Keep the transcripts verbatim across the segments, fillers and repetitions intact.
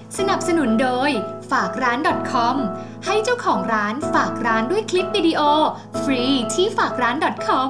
สนับสนุนโดยฝากร้าน .com ให้เจ้าของร้านฝากร้านด้วยคลิปวิดีโอฟรีที่ฝากร้าน .com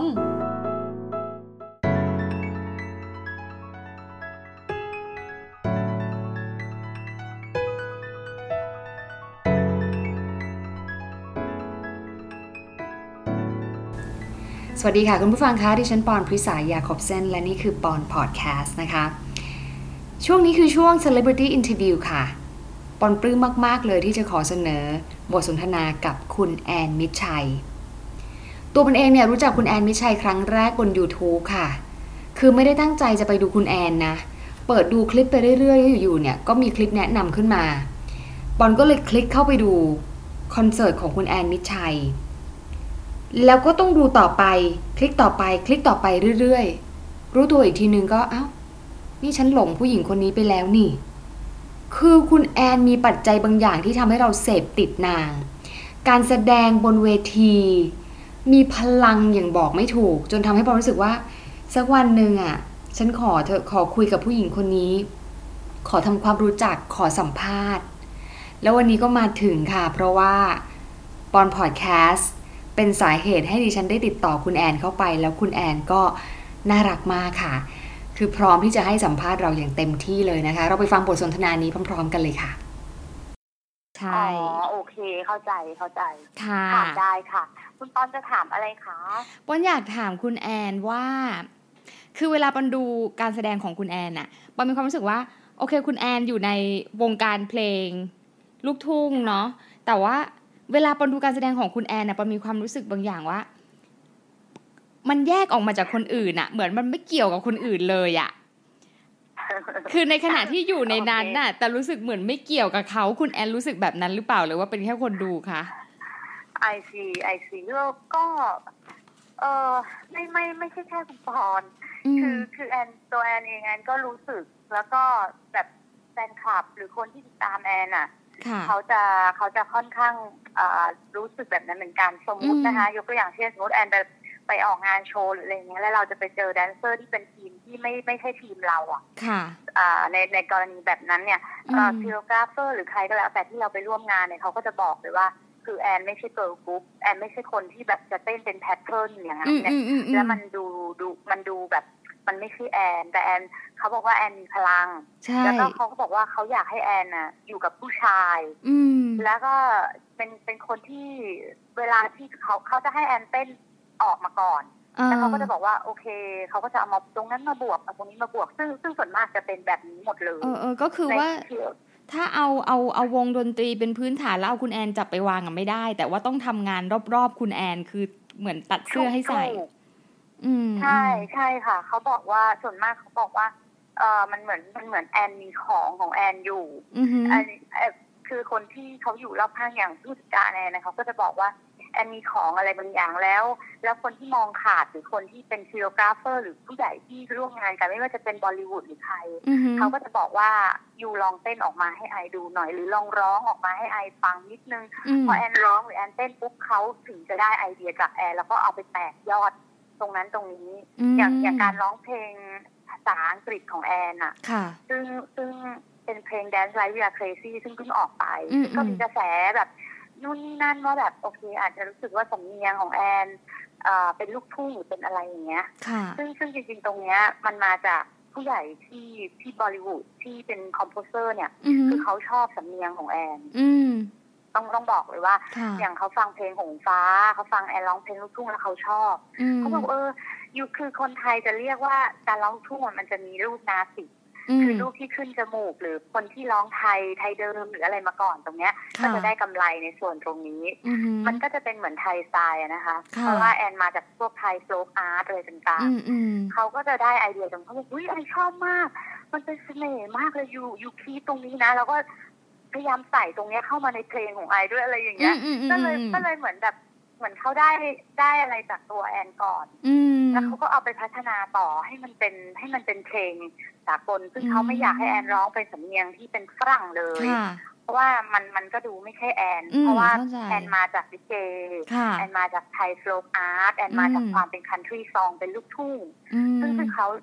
สวัสดีค่ะคุณผู้ฟังคะดิฉันปอนพริษายาคอบเซนและนี่คือปอนพอดแคสต์นะคะช่วงนี้คือช่วง Celebrity Interview ค่ะปอนปลื้มมากๆเลยที่จะขอเสนอบทสนทนากับคุณแอนมิตรชัยตัวปอนเองเนี่ยรู้จักคุณแอนมิตรชัยครั้งแรกบน YouTube ค่ะคือไม่ได้ตั้งใจจะไปดูคุณแอนนะเปิดดูคลิปไปเรื่อยๆอยู่ๆเนี่ยก็มีคลิปแนะนำขึ้นมาปอนก็เลยคลิกเข้าไปดูคอนเสิร์ตของคุณแอนมิตรชัยแล้วก็ต้องดูต่อไปคลิกต่อไปคลิกต่อไปเรื่อยๆรู้ตัวอีกทีนึงก็เอ้านี่ฉันหลงผู้หญิงคนนี้ไปแล้วนี่คือคุณแอนมีปัจจัยบางอย่างที่ทำให้เราเสพติดนางการแสดงบนเวทีมีพลังอย่างบอกไม่ถูกจนทำให้ปอนรู้สึกว่าสักวันหนึ่งอ่ะฉันขอเธอขอคุยกับผู้หญิงคนนี้ขอทำความรู้จักขอสัมภาษณ์แล้ววันนี้ก็มาถึงค่ะเพราะว่าปอนพอดแคสต์เป็นสาเหตุให้ดิฉันได้ติดต่อคุณแอนเข้าไปแล้วคุณแอนก็น่ารักมากค่ะคือพร้อมที่จะให้สัมภาษณ์เราอย่างเต็มที่เลยนะคะเราไปฟังบทสนทนานี้พร้อมๆกันเลยค่ะใช่อ๋อโอเคเข้าใจเข้าใจค่ะถามได้ค่ะคุณปอนจะถามอะไรคะปอนอยากถามคุณแอนว่าคือเวลาปอนดูการแสดงของคุณแอนน่ะปอนมีความรู้สึกว่าโอเคคุณแอนอยู่ในวงการเพลงลูกทุ่งเนาะแต่ว่าเวลาปอนดูการแสดงของคุณแอนน่ะปอนมีความรู้สึกบางอย่างว่ามันแยกออกมาจากคนอื่นน่ะเหมือนมันไม่เกี่ยวกับคนอื่นเลยอ่ะคือในขณะที่อยู่ในนั้นน่ะแต่รู้สึกเหมือนไม่เกี่ยวกับเขาคุณแอนรู้สึกแบบนั้นหรือเปล่าหรือว่าเป็นแค่คนดูคะไอซีไอซีก็เออไม่ไม่ไม่ใช่แค่คุณปอนคือคือแอนตัวแอนเองแอนก็รู้สึกแล้วก็แบบแฟนคลับหรือคนที่ติดตามแอนอ่ะเขาจะเขาจะค่อนข้างรู้สึกแบบนั้นเหมือนกันสมมตินะคะยกตัวอย่างเช่นสมมติแอนไปไปออกงานโชว์หรืออะไรเงี้ยแล้วเราจะไปเจอแดนเซอร์ที่เป็นทีมที่ไม่ไม่ใช่ทีมเราอ่ะในในกรณีแบบนั้นเนี่ยคอเรียกราฟเฟอร์หรือใครก็แล้วแต่ที่เราไปร่วมงานเนี่ยเขาก็จะบอกเลยว่าคือแอนไม่ใช่เกิร์ลกรุ๊ปแอนไม่ใช่คนที่แบบจะเต้นเป็นแพทเทิร์นอย่างเงี้ยแล้วมันดูดูมันดูแบบมันไม่ใช่แอนแต่แอนเขาบอกว่าแอนมีพลังแล้วก็เขาก็บอกว่าเขาอยากให้แอนน่ะอยู่กับผู้ชายแล้วก็เป็นเป็นคนที่เวลาที่เขาเขาจะให้แอนเต้นออกมาก่อนแล้วเขาก็จะบอกว่าโอเคเขาก็จะเอามาตรงนั้นมาบวกเอาตรงนี้มาบวกซึ่งซึ่งส่วนมากจะเป็นแบบนี้หมดเลยเออเออก็คือว่าถ้าเอาเอาเอาวงดนตรีเป็นพื้นฐานแล้วเอาคุณแอนจับไปวางอ่ะไม่ได้แต่ว่าต้องทำงานรอบๆคุณแอนคือเหมือนตัดเสื้อให้ใส่อืมใช่ใช่ค่ะเขาบอกว่าส่วนมากเขาบอกว่าเออมันเหมือนมันเหมือนแอนมีของของแอนอยู่อันคือคนที่เขาอยู่รอบข้างอย่างผู้จัดการแอนนะเขาก็จะบอกว่าแอนมีของอะไรบางอย่างแล้วแล้วคนที่มองขาดหรือคนที่เป็นคอเรียกราฟเฟอร์หรือผู้ใหญ่ที่ร่วมงานกันไม่ว่าจะเป็นบอลลิวูดหรือใครเขาก็จะบอกว่ายูลองเต้นออกมาให้ไอดูหน่อยหรือลองร้องออกมาให้ไอฟังนิดนึงพอแอนร้องหรือแอนเต้นปุ๊บเขาถึงจะได้ไอเดียจากแอนแล้วก็เอาไปแตกยอดตรงนั้นตรงนี้อย่างอย่างการร้องเพลงภาษาอังกฤษของแอนอ่ะซึ่งซึ่งเป็นเพลง Dance Like We Are Crazy ซึ่งเพิ่งออกไปก็มีกระแสแบบนู่นนี่นั่นว่าแบบโอเคอาจจะรู้สึกว่าสำเนียงของแอนเอ่อเป็นลูกทุ่งหรือเป็นอะไรอย่างเงี้ยซึ่งซึ่งจริงๆตรงเนี้ยมันมาจากผู้ใหญ่ที่ที่บอลลิวูดที่เป็นคอมโพเซอร์เนี่ยคือเขาชอบสำเนียงของแอนต้องต้องบอกเลยว่าอย่างเขาฟังเพลงหงฟ้าเขาฟังแอนร้องเพลงลูกทุ่งแล้วเขาชอบเขาบอกเอออยู่คือคนไทยจะเรียกว่าการร้องลูกทุ่งมันจะมีรูปนาสิกคือลูกที่ขึ้นจมูกหรือคนที่ร้องไทยไทยเดิมหรืออะไรมาก่อนตรงเนี้ยก็จะได้กำไรในส่วนตรงนี้มันก็จะเป็นเหมือนไทยสไตล์นะคะเพราะว่าแอนมาจากพวกไทยโฟล์กอาร์ตอะไรต่างๆเขาก็จะได้ไอเดียตรงเขาบอกอุ้ยไอชอบมากมันเป็นเสน่ห์มากเลยยูยูคีตรงนี้นะแล้วก็พยายามใส่ตรงนี้เข้ามาในเพลงของไอด้วยอะไรอย่างเงี้ยก็เลยก็เลยเหมือนแบบเหมือนเขาได้ได้อะไรจากตัวแอนก่อนแล้วเขาก็เอาไปพัฒนาต่อให้มันเป็นให้มันเป็นเพลงสากลซึ่งเขาไม่อยากให้แอนร้องเป็นสำเนียงที่เป็นฝรั่งเลยเพราะว่ามันมันก็ดูไม่ใช่แอนเพราะว่าแอนมาจากลิเกแอนมาจากไทยโฟล์กอาร์ตแอนมาจากความเป็นคันทรีซองเป็นลูกทุ่งซึ่งซึ่งเขา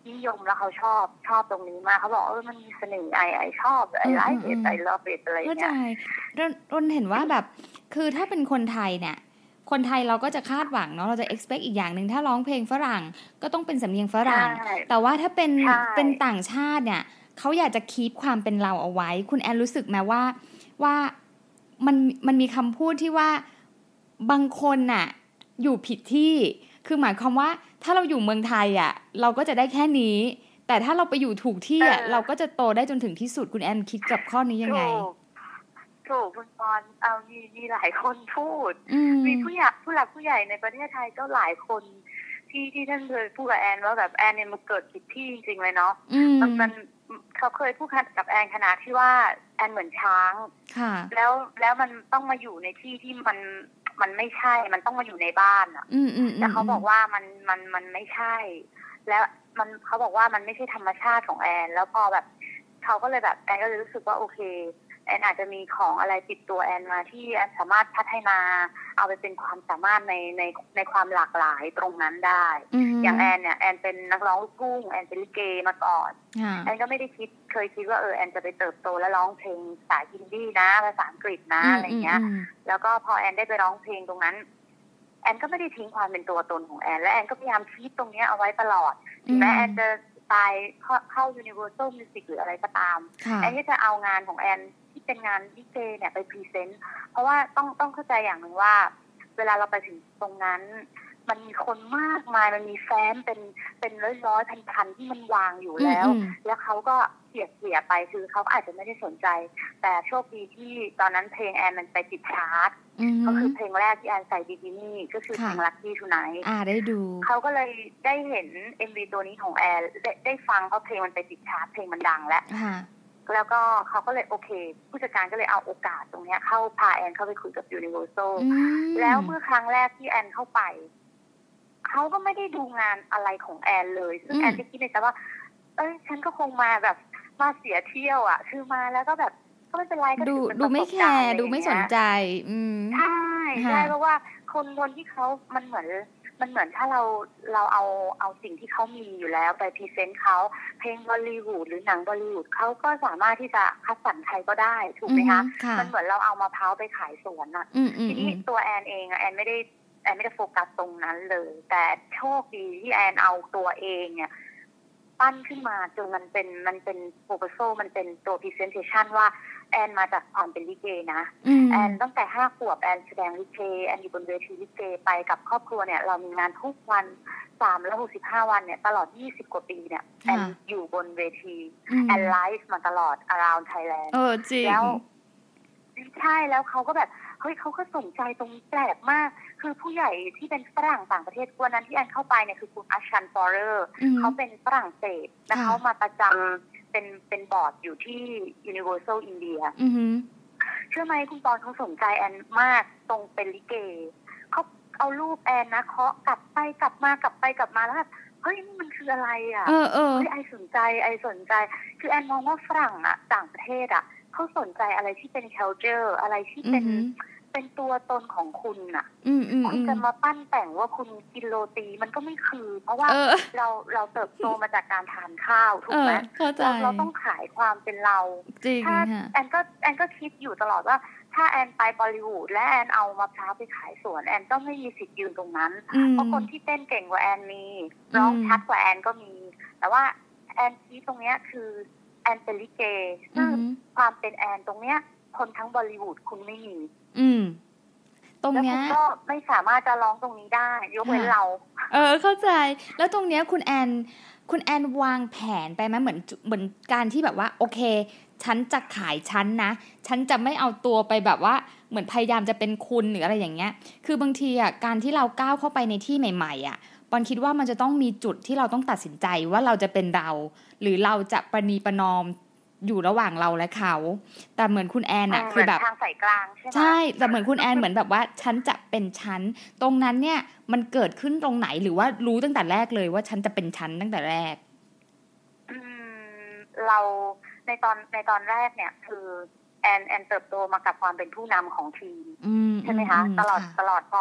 นิยมแล้วเขาชอบชอบตรงนี้มากเขาบอกเออมันมีเสน่ห์ไอไอชอบไอไลค์ไอเลิฟอิทอะไรเงี้ยเข้าใจรนเห็นว่าแบบคือถ้าเป็นคนไทยเนี่ยคนไทยเราก็จะคาดหวังเนาะเราจะ expect อีกอย่างนึงถ้าร้องเพลงฝรั่งก็ต้องเป็นสำเนียงฝรั่งแต่ว่าถ้าเป็นเป็นต่างชาติเนี่ยเขาอยากจะคีปความเป็นเราเอาไว้คุณแอนรู้สึกไหมว่าว่ามันมันมีคำพูดที่ว่าบางคนน่ะอยู่ผิดที่คือหมายความว่าถ้าเราอยู่เมืองไทยอ่ะเราก็จะได้แค่นี้แต่ถ้าเราไปอยู่ถูกที่อ่ะเราก็จะโตได้จนถึงที่สุดคุณแอนคิดกับข้อนี้ยังไงถูกคุณปอนเอามีมีหลายคนพูดมีผู้ใหญ่ผู้หลักผู้ใหญ่ในประเทศไทยก็หลายคนที่ที่ท่านเคยพูดกับแอนว่าแบบแอนเนี่ยมันเกิดผิดที่จริงๆเลยเนาะมันมันเขาเคยพูดกับแอนขนาดที่ว่าแอนเหมือนช้างแล้วแล้วมันต้องมาอยู่ในที่ที่มันมันไม่ใช่มันต้องมาอยู่ในบ้านอ่ะแต่เขาบอกว่ามันมันมันไม่ใช่แล้วมันเขาบอกว่ามันไม่ใช่ธรรมชาติของแอนแล้วพอแบบเขาก็เลยแบบแอนก็เลยรู้สึกว่าโอเคแอนอาจจะมีของอะไรติดตัวแอนมาที่แอนสามารถพัฒนาเอาไปเป็นความสามารถในในในความหลากหลายตรงนั้นได้ mm-hmm. อย่างแอนเนี่ยแอนเป็นนักร้องลูกทุ่งแอนเป็นลิเกมาก่อน yeah. แอนก็ไม่ได้คิดเคยคิดว่าเออแอนจะไปเติบโตและร้องเพลงภาษาฮินดีนะภาษาอังกฤษนะ mm-hmm. อะไรเงี้ยแล้วก็พอแอนได้ไปร้องเพลงตรงนั้นแอนก็ไม่ได้ทิ้งความเป็นตัวตนของแอนและแอนก็พยายามคีปตรงนี้เอาไว้ตลอดถึงแม้แอนจะไปเข้า Universal Music หรืออะไรก็ตามแอนก็จะเอางานของแอนที่เป็นงานลิเกเนี่ยไปพรีเซนต์เพราะว่าต้องต้องเข้าใจอย่างหนึ่งว่าเวลาเราไปถึงตรงนั้นมันมีคนมากมายมันมีแฟ้มเป็นเป็นร้อยร้อยพันพันที่มันวางอยู่แล้วแล้วเขาก็เสียเสียไปคือเขาอาจจะไม่ได้สนใจแต่โชคดีที่ตอนนั้นเพลงแอนมันไปติดชาร์ตก็คือเพลงแรกที่แอนใส่บิกินี่ก็คือเพลง Lucky Tonight อ่าได้ดูเขาก็เลยได้เห็น เอ็ม วี ตัวนี้ของแอนได้ได้ฟังเพราะเพลงมันไปติดชาร์ตเพลงมันดังแล้วแล้วก็เขาก็เลยโอเคผู้จัดการก็เลยเอาโอกาสตรงนี้เข้าพาแอนเข้าไปคุยกับ Universal แล้วเมื่อครั้งแรกที่แอนเข้าไปเขาก็ไม่ได้ดูงานอะไรของแอนเลยซึ่งแอนจะคิดในใจว่าเอ้ยฉันก็คงมาแบบมาเสียเที่ยวอ่ะคือมาแล้วก็แบบก็ไม่เป็นไรก็ดูดูไม่แคร์ดูไม่สนใจอืมใช่ใช่เพราะว่าคนคนที่เขามันเหมือนมันเหมือนถ้าเราเราเอาเอาสิ่งที่เขามีอยู่แล้วไปพรีเซนต์เขาเพลงบอลลีวูดหรือหนังบอลลีวูดเขาก็สามารถที่จะคัดสรรใครก็ได้ถูกไหมคะมันเหมือนเราเอามะพร้าวไปขายสวนอะทีนี้ตัวแอนเองอะแอนไม่ได้แอนไม่ได้โฟกัสตรงนั้นเลยแต่โชคดีที่แอนเอาตัวเองเนี่ยปั้นขึ้นมาจนมันเป็นมันเป็นโปรโพโซมันเป็นตัวพรีเซนเทชันว่าแอนมาจากความเป็นลิเกนะแอนตั้งแต่ห้าขวบแอนแสดงลิเกแอนอยู่บนเวทีลิเกไปกับครอบครัวเนี่ยเรามีงานทุกวันสามร้อยหกสิบห้าวันเนี่ยตลอดยี่สิบกว่าปีเนี่ยแอนอยู่บนเวทีแอนไลฟ์มาตลอด around Thailand เออจริงแล้วใช่แล้วเขาก็แบบเฮ้ยเขาก็สนใจตรงแปลกมากคือผู้ใหญ่ที่เป็นฝรั่งต่างประเทศวันนั้นที่แอนเข้าไปเนี่ยคือคุณอัชชันฟอร์เรอร์เขาเป็นฝรั่งเศสและเขามาประจำเป็นเป็นบอร์ดอยู่ที่ Universal India เชื่อไหมคุณปอนเขาสนใจแอนมากตรงเป็นลิเกเขาเอารูปแอนนะเคาะกลับไปกลับมากลับไปกลับมาแล้วเฮ้ยนี่มันคืออะไรอ่ะเออเออเฮ้ยไอสนใจไอสนใจคือแอนมองว่าฝรั่งอ่ะต่างประเทศอ่ะเขาสนใจอะไรที่เป็น culture อะไรที่เป็นเป็นตัวตนของคุณน่ะคุณจะมาปั้นแต่งว่าคุณกินโรตีมันก็ไม่คือเพราะว่าเราเราเติบโตมาจากการทานข้าวถูกไหมเราเราต้องขายความเป็นเราถ้าแอนก็แอนก็คิดอยู่ตลอดว่าถ้าแอนไปบอลลิวูดและแอนเอามะพร้าวไปขายสวนแอนก็ไม่มีสิทธิ์ยืนตรงนั้นเพราะคนที่เต้นเก่งกว่าแอนมีร้องชัดกว่าแอนก็มีแต่ว่าแอนคิดตรงเนี้ยคือแอนเป็นลิเกซึ่งความเป็นแอนตรงเนี้ยคนทั้งบอลลิวูดคุณไม่มีอืมตรงเนี้ยแล้วคุณก็ไม่สามารถจะร้องตรงนี้ได้ยกเว้นเราเออเข้าใจแล้วตรงเนี้ยคุณแอนคุณแอนวางแผนไปไหมเหมือนเหมือนการที่แบบว่าโอเคฉันจะขายฉันนะฉันจะไม่เอาตัวไปแบบว่าเหมือนพยายามจะเป็นคุณหรืออะไรอย่างเงี้ยคือบางทีอ่ะการที่เราก้าวเข้าไปในที่ใหม่ๆอ่ะปอนคิดว่ามันจะต้องมีจุดที่เราต้องตัดสินใจว่าเราจะเป็นเราหรือเราจะประนีประนอมอยู่ระหว่างเราและเขาแต่เหมือนคุณแอนอะคือแบบทางสายกลางใช่ไหมใช่แต่เหมือนคุณแอนเหมือนแบบว่าฉันจะเป็นฉันตรงนั้นเนี่ยมันเกิดขึ้นตรงไหนหรือว่ารู้ตั้งแต่แรกเลยว่าฉันจะเป็นฉันตั้งแต่แรกอืมเราในตอนในตอนแรกเนี่ยคือแอนแอนเติบโตมากับความเป็นผู้นำของทีมใช่ไหมคะตลอดตลอดพอ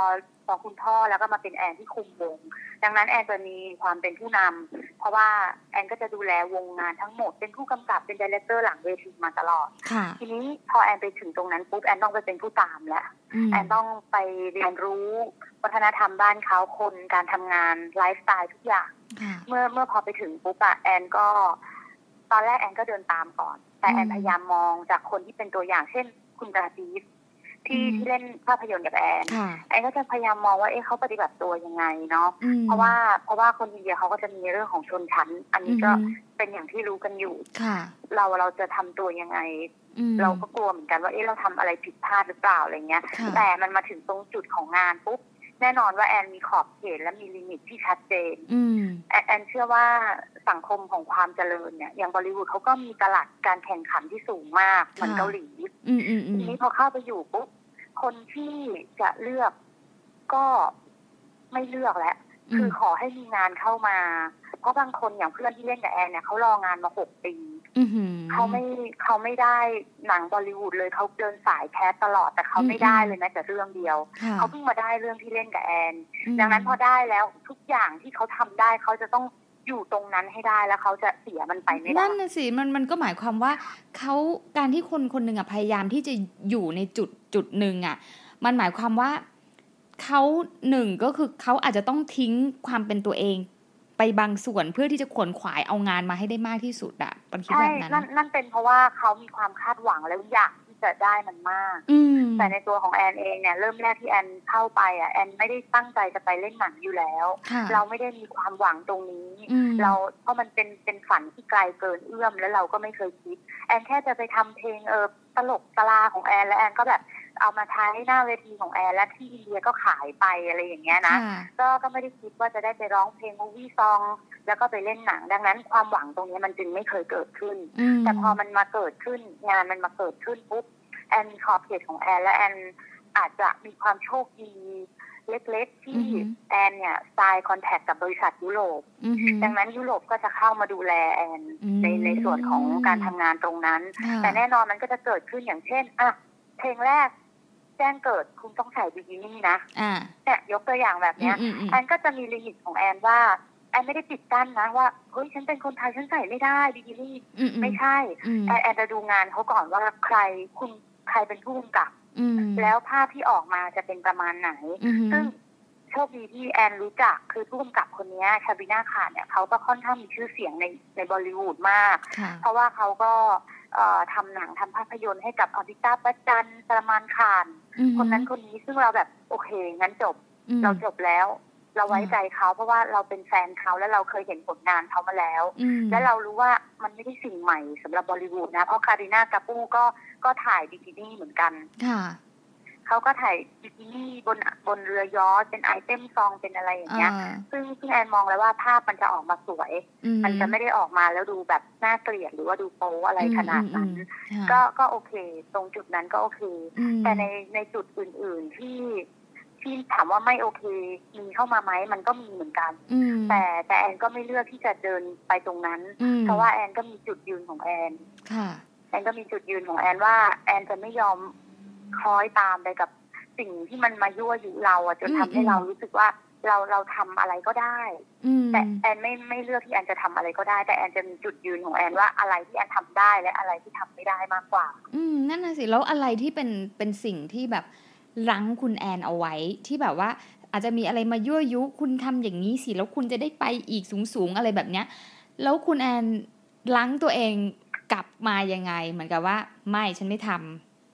พอคุณพ่อแล้วก็มาเป็นแอนที่คุมวงดังนั้นแอนจะมีความเป็นผู้นำเพราะว่าแอนก็จะดูแลวงงานทั้งหมดเป็นผู้กำกับเป็นไดเรคเตอร์หลังเวทีมาตลอดทีนี้พอแอนไปถึงตรงนั้นปุ๊บแอนต้องไปเป็นผู้ตามแล้วแอนต้องไปเรียนรู้วัฒนธรรมบ้านเขาคนการทำงานไลฟ์สไตล์ทุกอย่างเมื่อเมื่อพอไปถึงปุ๊บอะแอนก็ตอนแรกแอนก็เดินตามก่อนแต่แอนพยายามมองจากคนที่เป็นตัวอย่างเช่นคุณราตีฟที่ที่เล่นภาพยนตร์กับแอนแอนก็จะพยายามมองว่าเอ๊ะเขาปฏิบัติตัวยังไงเนาะเพราะว่าเพราะว่าคนอินเดียเขาก็จะมีเรื่องของชนชั้นอันนี้ก็เป็นอย่างที่รู้กันอยู่เราเราจะทำตัวยังไงเราก็กลัวเหมือนกันว่าเอ๊ะเราทำอะไรผิดพลาดหรือเปล่าอะไรเงี้ยแต่มันมาถึงตรงจุดของงานปุ๊บแน่นอนว่าแอนมีขอบเขตและมีลิมิตที่ชัดเจนแอนแอนเชื่อว่าสังคมของความเจริญเนี่ยอย่างบอลิวูดเขาก็มีตลาดการแข่งขันที่สูงมากเหมือนเกาหลีทีนี้พอเข้าไปอยู่ปุ๊บคนที่จะเลือกก็ไม่เลือกแล้วคือขอให้มีงานเข้ามาเพราะบางคนอย่างเพื่อนที่เล่นกับแอนเนี่ยเขารองานมาหกปีเขาไม่เขาไม่ได้หนังบอลิวูดเลยเขาเดินสายแคสตลอดแต่เขาไม่ได้เลยแม้แต่เรื่องเดียวเขาเพิ่งมาได้เรื่องที่เล่นกับแอนดังนั้นพอได้แล้วทุกอย่างที่เขาทำได้เขาจะต้องอยู่ตรงนั้นให้ได้แล้วเขาจะเสียมันไปไม่ได้นั่นน่ะสิมันมันก็หมายความว่าเขาการที่คนคนหนึ่งอ่ะพยายามที่จะอยู่ในจุดจุดหนึ่งอ่ะมันหมายความว่าเขาหนึ่งก็คือเขาอาจจะต้องทิ้งความเป็นตัวเองไปบางส่วนเพื่อที่จะขวนขวายเอางานมาให้ได้มากที่สุดอ่ะปอนคิดแบบนั้นนั่นนั่นเป็นเพราะว่าเขามีความคาดหวังแล้วอยากที่จะได้มันมากแต่ในตัวของแอนเองเนี่ยเริ่มแรกที่แอนเข้าไปอ่ะแอนไม่ได้ตั้งใจจะไปเล่นหนังอยู่แล้วเราไม่ได้มีความหวังตรงนี้เราเพราะมันเป็นเป็นฝันที่ไกลเกินเอื้อมแล้วเราก็ไม่เคยคิดแอนแค่จะไปทำเพลงเออตลกตลาของแอนและแอนก็แบบเอามาใช้หน้าเวทีของแอนและที่อินเดียก็ขายไปอะไรอย่างเงี้ยนะก็ก็ไม่ได้คิดว่าจะได้ไปร้องเพลงมูวี่ซองแล้วก็ไปเล่นหนังดังนั้นความหวังตรงนี้มันจึงไม่เคยเกิดขึ้นแต่พอมันมาเกิดขึ้นงานมันมาเกิดขึ้นปุ๊บแอนขอบเขตของแอนและแอนอาจจะมีความโชคดีเล็กๆที่แอนเนี่ยไซน์คอนแทคกับบริษัทยุโรปดังนั้นยุโรปก็จะเข้ามาดูแลแอนในในส่วนของการทำงานตรงนั้นแต่แน่นอนมันก็จะเกิดขึ้นอย่างเช่นอ่ะเพลงแรกแจ้งเกิดคุณต้องใส่บิกินี่นะเนี่ยยกตัวอย่างแบบเนี้ยแอนก็จะมีลิมิตของแอนว่าแอนไม่ได้ปิดกั้นนะว่าเฮ้ยฉันเป็นคนไทยฉันใส่ไม่ได้บิกินี่ไม่ใช่แอนแอนจะดูงานเขาก่อนว่าใครคุณใครเป็นผู้กำกับแล้วภาพที่ออกมาจะเป็นประมาณไหนซึ่งโชคดีที่แอนรู้จักคือผู้กำกับคนนี้ชาบิน่าคานเนี่ยเขาก็ค่อนข้างมีชื่อเสียงในในบอลลิวูดมากเพราะว่าเขาก็ทำหนังทำภาพยนตร์ให้กับอมิตาบัชชันสลมานคานคนนั้นคนนี้ซึ่งเราแบบโอเคงั้นจบเราจบแล้วเราไว้ใจเขาเพราะว่าเราเป็นแฟนเขาแล้วเราเคยเห็นผลงานเขามาแล้วและเรารู้ว่ามันไม่ได้สิ่งใหม่สำหรับบอลลิวูดนะเพราะคาริน่ากาปูก็ก็ถ่ายบิกินี่เหมือนกันเขาก็ถ่ายบิกินี่บนบนเรือยอชต์เป็นไอเทมซองเป็นอะไรอย่างเงี้ยซึ่งซึ่งแอนมองแล้วว่าภาพมันจะออกมาสวยมันจะไม่ได้ออกมาแล้วดูแบบน่าเกลียดหรือว่าดูโป๊อะไรขนาดนั้นก็ก็โอเคตรงจุดนั้นก็โอเคแต่ในในจุดอื่นๆที่ที่ถามว่าไม่โอเคมีเข้ามาไหมมันก็มีเหมือนกันแต่แต่แอนก็ไม่เลือกที่จะเดินไปตรงนั้นเพราะว่าแอนก็มีจุดยืนของแอนแอนก็มีจุดยืนของแอนว่าแอนจะไม่ยอมคล้อยตามไปกับสิ่งที่มันมายั่วยุเราอ่ะจนทำให้เรารู้สึกว่าเราเราทำอะไรก็ได้แต่แอนไม่ไม่เลือกที่แอนจะทำอะไรก็ได้แต่แอนจะมีจุดยืนของแอนว่าอะไรที่แอนทำได้และอะไรที่ทำไม่ได้มากกว่าอืมนั่นน่ะสิแล้วอะไรที่เป็นเป็นสิ่งที่แบบรั้งคุณแอนเอาไว้ที่แบบว่าอาจจะมีอะไรมายั่วยุคุณทำอย่างนี้สิแล้วคุณจะได้ไปอีกสูงๆอะไรแบบเนี้ยแล้วคุณแอนรั้งตัวเองกลับมายังไงเหมือนกับว่าไม่ฉันไม่ทำ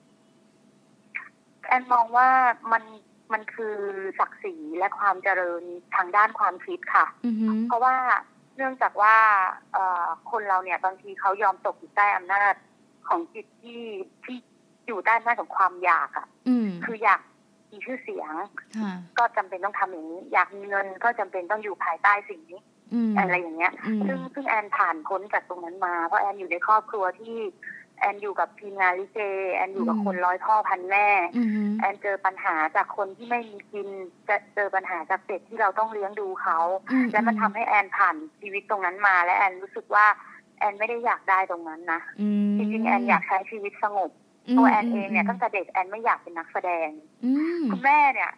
แอนมองว่ามันมันคือศักดิ์ศรีและความเจริญทางด้านความคิดค่ะ uh-huh. เพราะว่าเนื่องจากว่าคนเราเนี่ยบางทีเขายอมตกอยู่ใต้อำนาจของจิตที่ที่อยู่ใต้อำนาจของความอยากอ่ะ uh-huh. คืออยากมีชื่อเสียง uh-huh. ก็จำเป็นต้องทำอย่างนี้อยากมีเงินก็จำเป็นต้องอยู่ภายใต้สิ่งนี้ uh-huh. อะไรอย่างเงี้ย uh-huh. ซึ่งซึ่งแอนผ่านพ้นจากตรงนั้นมาเพราะแอนอยู่ในครอบครัวที่แอนอยู่กับทีมงานลิเกแอนอยู่กับคนร้อยพ่อพันแม่แอนเจอปัญหาจากคนที่ไม่มีกินจะเจอปัญหาจากเด็กที่เราต้องเลี้ยงดูเขาและมันทำให้แอนผ่านชีวิตตรงนั้นมาและแอนรู้สึกว่าแอนไม่ได้อยากได้ตรงนั้นนะจริงๆแอนอยากใช้ชีวิตสงบตัวแอนเองเนี่ยตั้งแต่เด็กแอนไม่อยากเป็นนักแสดงคุณแม่เนี่ยท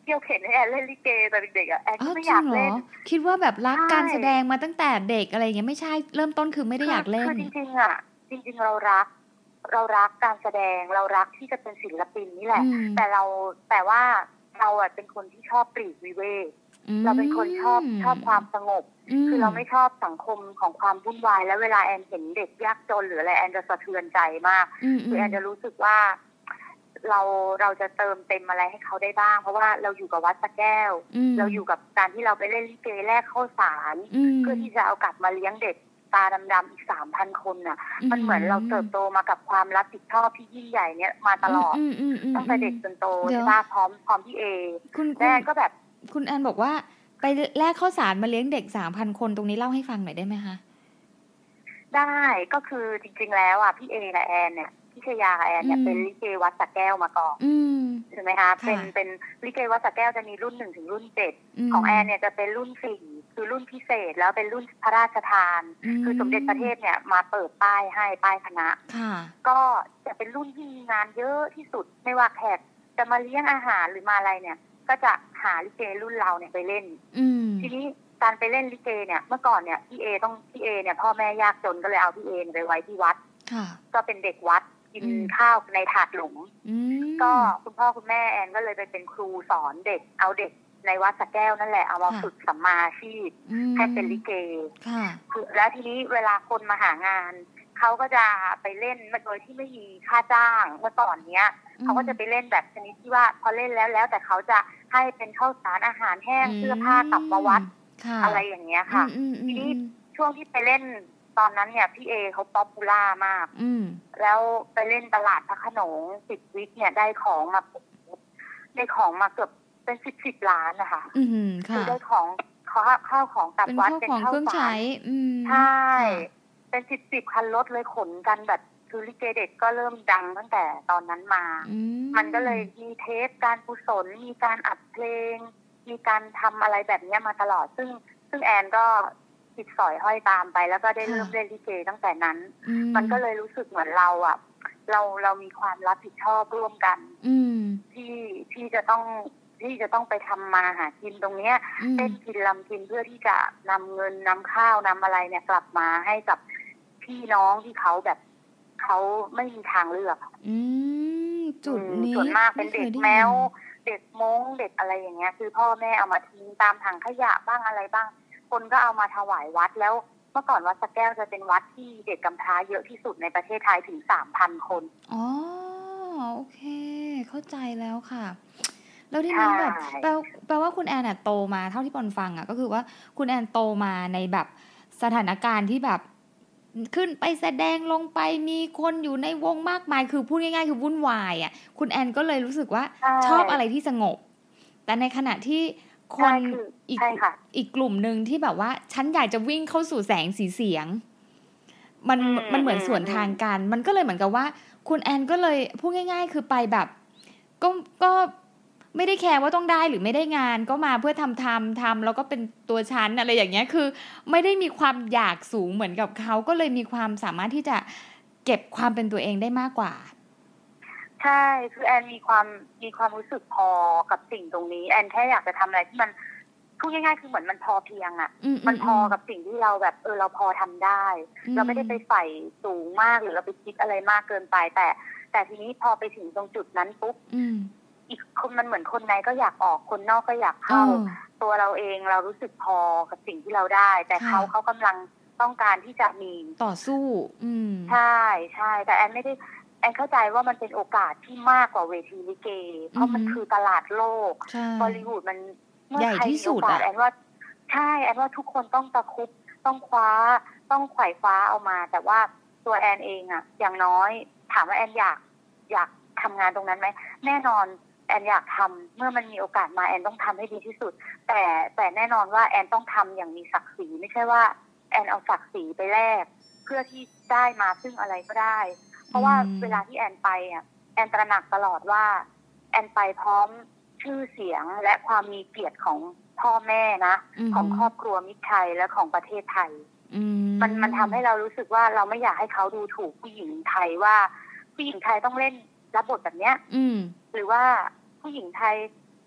กี่ยวเข็นให้แอนเล่นลิเกตอนเด็กๆอ่ะแอนก็ไม่อยากเล่นคิดว่าแบบรักการแสดงมาตั้งแต่เด็กอะไรอย่างเงี้ยไม่ใช่เริ่มต้นคือไม่ได้อยากเล่นคือจริงๆอ่ะจริงๆเรารักเรารักการแสดงเรารักที่จะเป็นศิลปินนี่แหละแต่เราแต่ว่าเราอ่ะเป็นคนที่ชอบปลีกวิเวกเราเป็นคนชอบชอบความสงบคือเราไม่ชอบสังคมของความวุ่นวายแล้วเวลาแอนเห็นเด็กยากจนหรืออะไรแอนจะสะเทือนใจมากคือแอนจะรู้สึกว่าเราเราจะเติมเต็มอะไรให้เขาได้บ้างเพราะว่าเราอยู่กับวัดสะแก้วเราอยู่กับการที่เราไปเล่นลิเกแลกข้าวสารเพื่อที่จะเอากลับมาเลี้ยงเด็กตาดำๆอีกสามพันคนน่ะมันเหมือนเราเติบโตมากับความรับผิดชอบที่ยิ่งใหญ่เนี้ยมาตลอดตั้งแต่เด็กจนโตใช่ป่ะพร้อมพร้อมพี่เอแม่ก็แบบคุณแอนบอกว่าไปแลกข้าวสารมาเลี้ยงเด็กสามพันคนตรงนี้เล่าให้ฟังหน่อยได้ไหมคะได้ก็คือจริงๆแล้วอ่ะพี่เอและแอนเนี่ยพี่ชยาแอนเนี่ยเป็นลิเกวัดสระแก้วมาก่อนใช่ไหมคะเป็นเป็นลิเกวัดสระแก้วจะมีรุ่นหนึ่งถึงรุ่นเจ็ดของแอนเนี่ยจะเป็นรุ่นสี่คือรุ่นพิเศษแล้วเป็นรุ่นพระราชทานคือสมเด็จพระเทพเนี่ยมาเปิดป้ายให้ป้ายคณะก็จะเป็นรุ่นที่มีงานเยอะที่สุดไม่ว่าแขกจะมาเลี้ยงอาหารหรือมาอะไรเนี่ยก็จะหาลิเกรุ่นเราเนี่ยไปเล่นทีนี้การไปเล่นลิเกเนี่ยเมื่อก่อนเนี่ยพี่เอต้องพี่เอเนี่ยพ่อแม่ยากจนก็เลยเอาพี่เอไปไว้ที่วัดก็เป็นเด็กวัดกินข้าวในถาดหลุมก็คุณพ่อคุณแม่แอนก็เลยไปเป็นครูสอนเด็กเอาเด็กในวัดสระแก้วนั่นแหละเอามาฝึกสัมมาอาชีพให้เป็นลิเกแล้วทีนี้เวลาคนมาหางานเขาก็จะไปเล่นโดยที่ไม่มีค่าจ้างเมื่อก่อนเนี้ยเขาก็จะไปเล่นแบบชนิดที่ว่าพอเล่นแล้วแล้วแต่เขาจะให้เป็นข้าวสารอาหารแห้งเสื้อผ้ากลับมาวัดอะไรอย่างเงี้ยค่ะทีนี้ช่วงที่ไปเล่นตอนนั้นเนี่ยพี่เอเขาป๊อปปูล่ามากแล้วไปเล่นตลาดพระโขนงสิบวิกเนี่ยได้ของมาได้ของมาเกือบเป็นสิบสิบล้านนะคะคือได้ของข้าวของกลับวัดเป็นข้าวสารใช่เป็นสิบสิบคันรถเลยขนกันแบบคือลิเกเด็กก็เริ่มดังตั้งแต่ตอนนั้นมามันก็เลยมีเทปการกุศลมีการอัดเพลงมีการทำอะไรแบบนี้มาตลอดซึ่งซึ่งแอนก็ติดสอยห้อยตามไปแล้วก็ได้เริ่มเล่นลิเกตั้งแต่นั้นมันก็เลยรู้สึกเหมือนเราอ่ะเราเรามีความรับผิดชอบร่วมกันที่ที่จะต้องที่จะต้องไปทำมาหากินตรงเนี้ยเล่นกินลำกินเพื่อที่จะนำเงินนำข้าวนำอะไรเนี่ยกลับมาให้กับพี่น้องที่เขาแบบเขาไม่มีทางเลือกจุดนี้ส่วนมากเป็นเด็กแมวเด็กม้งเด็กอะไรอย่างเงี้ยคือพ่อแม่เอามาทิ้งตามถังขยะบ้างอะไรบ้างคนก็เอามาถวายวัดแล้วเมื่อก่อนวัดสระแก้วจะเป็นวัดที่เด็กกำพร้าเยอะที่สุดในประเทศไทยถึง สามพัน คนอ๋อโอเคเข้าใจแล้วค่ะแล้วที่นี้แบบแปลแปลว่าคุณแอนโตมาเท่าที่ปอนฟังอ่ะก็คือว่าคุณแอนโตมาในแบบสถานการณ์ที่แบบขึ้นไปแสดงลงไปมีคนอยู่ในวงมากมายคือพูดง่ายๆคือวุ่นวายอ่ะคุณแอนก็เลยรู้สึกว่าชอบอะไรที่สงบแต่ในขณะที่คนอีกอีกกลุ่มนึงที่แบบว่าฉันอยากจะวิ่งเข้าสู่แสงสีเสียงมันมันเหมือนสวนทางกันมันก็เลยเหมือนกับว่าคุณแอนก็เลยพูดง่ายๆคือไปแบบก็ก็ไม่ได้แคร์ว่าต้องได้หรือไม่ได้งานก็มาเพื่อทำทำทำแล้วก็เป็นตัวฉันอะไรอย่างเงี้ยคือไม่ได้มีความอยากสูงเหมือนกับเขาก็เลยมีความสามารถที่จะเก็บความเป็นตัวเองได้มากกว่าใช่คือแอนมีความมีความรู้สึกพอกับสิ่งตรงนี้แอนแค่อยากจะทำอะไรที่มันพูดง่ายๆคือเหมือนมันพอเพียงอ่ะมันพอกับสิ่งที่เราแบบเออเราพอทำได้เราไม่ได้ไปใฝ่สูงมากหรือเราไปคิดอะไรมากเกินไปแต่แต่ทีนี้พอไปถึงตรงจุดนั้นปุ๊บอีกคนมันเหมือนคนในก็อยากออกคนนอกก็อยากเข้าตัวเราเองเรารู้สึกพอกับสิ่งที่เราได้แต่เขาเขากำลังต้องการที่จะมีต่อสู้อืมใช่ใช่แต่แอนไม่ได้แอนเข้าใจว่ามันเป็นโอกาสที่มากกว่าเวทีลิเกเพราะมันคือตลาดโลกบอลลีวูดมันเมื่อใครมีโอกาสแอนว่าใช่แอนว่าทุกคนต้องตะคุบต้องคว้าต้องไขว่คว้าเอามาแต่ว่าตัวแอนเองอะอย่างน้อยถามว่าแอนอยากอยากทำงานตรงนั้นไหมแน่นอนแอนอยากทำเมื่อมันมีโอกาสมาแอนต้องทำให้ดีที่สุดแต่แต่แน่นอนว่าแอนต้องทำอย่างมีศักดิ์ศรีไม่ใช่ว่าแอนเอาศักดิ์ศรีไปแลกเพื่อที่ได้มาซึ่งอะไรก็ได้เพราะว่าเวลาที่แอนไปอ่ะแอนตระหนักตลอดว่าแอนไปพร้อมชื่อเสียงและความมีเกียรติของพ่อแม่นะของครอบครัวมิตรชัยและของประเทศไทยมันมันทำให้เรารู้สึกว่าเราไม่อยากให้เขาดูถูกผู้หญิงไทยว่าผู้หญิงไทยต้องเล่นรับบทแบบเนี้ยหรือว่าผู้หญิงไทย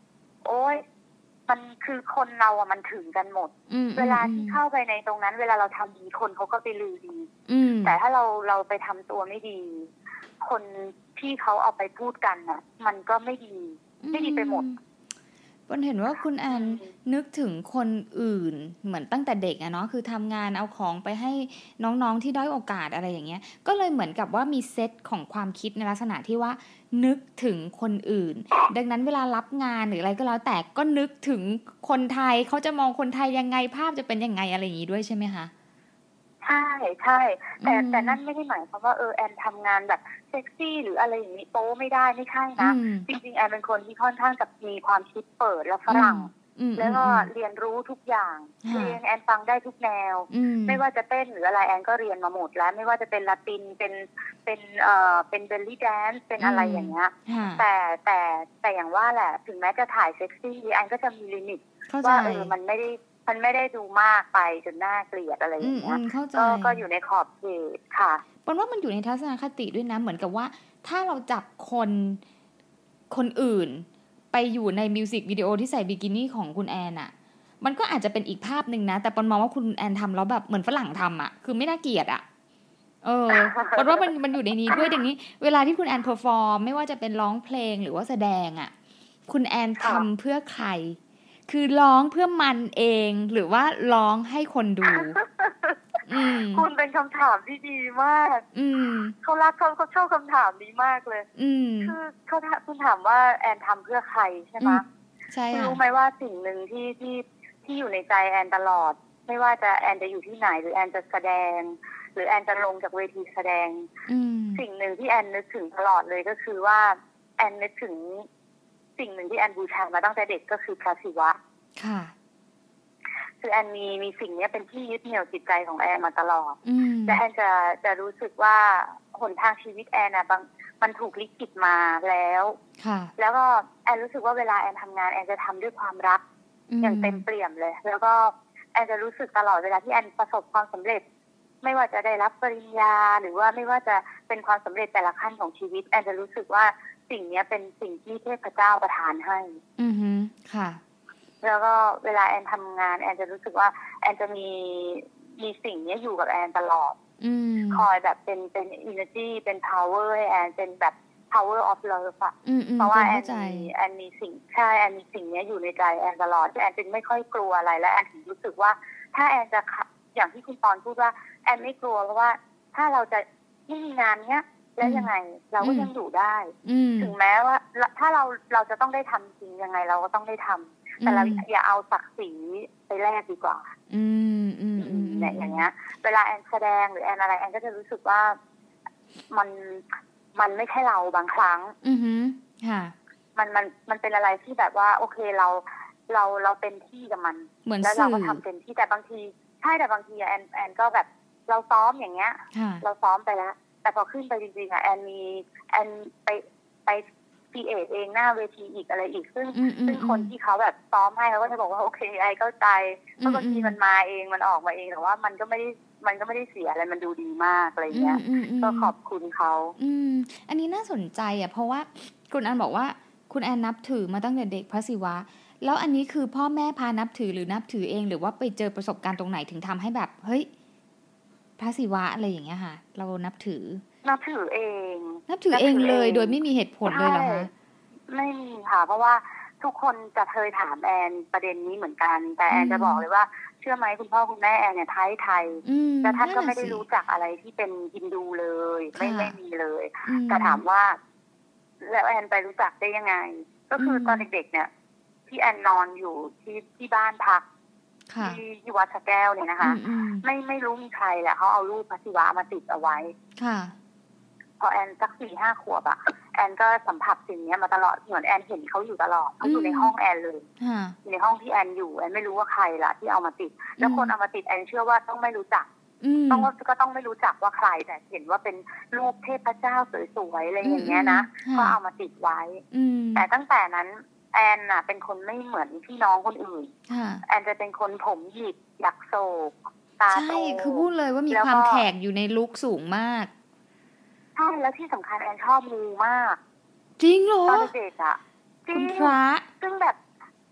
โอ๊ยมันคือคนเราอ่ะมันถึงกันหมดเวลาที่เข้าไปในตรงนั้นเวลาเราทำดีคนเขาก็ไปลือดีแต่ถ้าเราเราไปทำตัวไม่ดีคนที่เขาเอาไปพูดกันน่ะมันก็ไม่ดีไม่ดีไปหมดปอนเห็นว่าคุณแอนนึกถึงคนอื่นเหมือนตั้งแต่เด็กอะเนาะคือทำงานเอาของไปให้น้องๆที่ด้อยโอกาสอะไรอย่างเงี้ยก็เลยเหมือนกับว่ามีเซตของความคิดในลักษณะที่ว่านึกถึงคนอื่นดังนั้นเวลารับงานหรืออะไรก็แล้วแต่ก็นึกถึงคนไทยเขาจะมองคนไทยยังไงภาพจะเป็นยังไงอะไรอย่างงี้ด้วยใช่ไหมคะใช่ใช่แต่แต่นั่นไม่ได้หมายความว่าเออแอนทำงานแบบเซ็กซี่หรืออะไรอย่างนี้โป๊ไม่ได้ไม่ใช่นะจริงๆแอนเป็นคนที่ค่อนข้างกับมีความคิดเปิดและฝรั่งแล้วก็เรียนรู้ทุกอย่างเพลงแอนฟังได้ทุกแนวไม่ว่าจะเต้นหรืออะไรแอนก็เรียนมาหมดแล้วไม่ว่าจะเป็นลาตินเป็นเป็นเอ่อเป็นเบลลี่แดนซ์เป็นอะไรอย่างเงี้ยแต่แต่แต่อย่างว่าแหละถึงแม้จะถ่ายเซ็กซี่แอนก็จะมีลิมิตว่าเออมันไม่ได้มันไม่ได้ดูมากไปจนน่าเกลียดอะไรอย่างเงี้ยก็ก็อยู่ในขอบเขตค่ะปอนว่ามันอยู่ในทัศนคติด้วยนะเหมือนกับว่าถ้าเราจับคนคนอื่นไปอยู่ในมิวสิกวิดีโอที่ใส่บิกินี่ของคุณแอนอะมันก็อาจจะเป็นอีกภาพนึงนะแต่ปอนมองว่าคุณแอนทำแล้วแบบเหมือนฝรั่งทำอะคือไม่น่าเกลียดอะเออปอนว่ามันมันอยู่ในนี้ด้วยอย่างนี้เวลาที่คุณแอนเพอร์ฟอร์มไม่ว่าจะเป็นร้องเพลงหรือว่าแสดงอะคุณแอนทำเพื่อใครคือร้องเพื่อมันเองหรือว่าร้องให้คนดูคุณเป็นคำถามที่ดีมากเขารักเขาเขาชอบคำถามนี้มากเลยคือเขาคุณถามว่าแอนทำเพื่อใครใช่ไหมใช่รู้ไหมว่าสิ่งหนึ่งที่ที่ที่อยู่ในใจแอนตลอดไม่ว่าจะแอนจะอยู่ที่ไหนหรือแอนจะแสดงหรือแอนจะลงจากเวทีแสดงสิ่งหนึ่งที่แอนนึกถึงตลอดเลยก็คือว่าแอนนึกถึงสิ่งหนึ่งที่แอนบูชามาตั้งแต่เด็กก็คือพระศิวะค่ะคือแอนมีมีสิ่งนี้เป็นที่ยึดเหนี่ยวจิตใจของแอนมาตลอดและแอนจะจะรู้สึกว่าหนทางชีวิตแอนนะบางมันถูกลิขิตมาแล้วแล้วก็แอนรู้สึกว่าเวลาแอนทำงานแอนจะทำด้วยความรักอย่างเต็มเปี่ยมเลยแล้วก็แอนจะรู้สึกตลอดเวลาที่แอนประสบความสำเร็จไม่ว่าจะได้รับปริญญาหรือว่าไม่ว่าจะเป็นความสำเร็จแต่ละขั้นของชีวิตแอนจะรู้สึกว่าสิ่งนี้เป็นสิ่งที่เทพเจ้าประทานให้อือฮึค่ะแล้วก็เวลาแอนทำงานแอนจะรู้สึกว่าแอนจะมีมีสิ่งนี้อยู่กับแอนตลอดคอยแบบเป็นเป็น energy เป็น power ให้แอนเป็นแบบ power of love อะเพราะว่าแอนมีแอนมีสิ่งใช่แอนมีสิ่งนี้อยู่ในใจแอนตลอดแอนจึงไม่ค่อยกลัวอะไรและแอนถึงรู้สึกว่าถ้าแอนจะอย่างที่คุณปอนพูดว่าแอนไม่กลัวเพราะว่าถ้าเราจะไม่มีงานเนี้ยแล้วยังไงเราก็ยังอยู่ได้ถึงแม้ว่าถ้าเราเราจะต้องได้ทำจริงยังไงเราก็ต้องได้ทำแต่เราอย่าเอาศักดิ์ศรีไปแลกดีกว่าอืมอืมอืมเนี่ยอย่างเงี้ยเวลาแอนแสดงหรือแอนอะไรแอนก็จะรู้สึกว่ามันมันไม่ใช่เราบางครั้งอือฮึค่ะมันมันมันเป็นอะไรที่แบบว่าโอเคเราเราเราเต็มที่กับมันแล้วเราก็ทำเต็มที่แต่บางทีใช่แต่บางทีแอนแอนก็แบบเราซ้อมอย่างเงี้ยเราซ้อมไปแล้วแต่พอขึ้นไปจริงๆอ่ะแอนมีแอนไปไปครีเอทเองหน้าเวทีอีกอะไรอีกซึ่งซึ่งคนที่เขาแบบซ้อมให้เขาก็จะบอกว่าโอเคไอเข้าใจเพราะบางทีมันมาเองมันออกมาเองแต่ว่ามันก็ไม่ได้มันก็ไม่ได้เสียอะไรมันดูดีมากอะไรเงี้ยก็ขอบคุณเขาอืมอันนี้น่าสนใจอ่ะเพราะว่าคุณแอนบอกว่าคุณแอนนับถือมาตั้งแต่เด็กพระศิวะแล้วอันนี้คือพ่อแม่พานับถือหรือนับถือเองหรือว่าไปเจอประสบการณ์ตรงไหนถึงทำให้แบบเฮ้ยพระศิวะอะไรอย่างเงี้ยค่ะเรานับถือนับถือเองนับถือเองเลยโดยไม่มีเหตุผลเลยเหรอคะไม่มีค่ะเพราะว่าทุกคนจะเคยถามแอนประเด็นนี้เหมือนกันแต่แอนจะบอกเลยว่าเชื่อไหมคุณพ่อคุณแม่แอนเนี่ยไทยไทยแต่ท่านก็ไม่ได้รู้จักอะไรที่เป็นฮินดูเลยไม่ไม่มีเลยแต่ถามว่าแล้วแอนไปรู้จักได้ยังไงก็คือตอนเด็กๆเนี่ยที่แอนนอนอยู่ที่ที่บ้านพักที่ที่วัดสะแก้วเนี่ยนะคะไม่ไม่รู้มีใครแหละเขาเอารูปพระศิวะมาติดเอาไว้พอแอนสักสี่ห้าขวบอะแอนก็สัมผัสสิ่งนี้มาตลอดเหมือนแอนเห็นเขาอยู่ตลอดเขาอยู่ในห้องแอนเลยในห้องที่แอนอยู่แอนไม่รู้ว่าใครล่ะที่เอามาติดแล้วคนเอามาติดแอนเชื่อว่าต้องไม่รู้จักต้องก็ต้องไม่รู้จักว่าใครแต่เห็นว่าเป็นรูปเทพเจ้าสวยๆอะไรอย่างเงี้ยนะก็เอามาติดไว้แต่ตั้งแต่นั้นแอนน่ะเป็นคนไม่เหมือนพี่น้องคนอื่นแอนจะเป็นคนผมหยิกหยักโศกตาโตใช่คือพูดเลยว่ามีความแขกอยู่ในลุคสูงมากใช่แล้วที่สำคัญแอนชอบมูมากจริงเหรอตอนเด็กอ่ะจริงพระซึ่งแบบ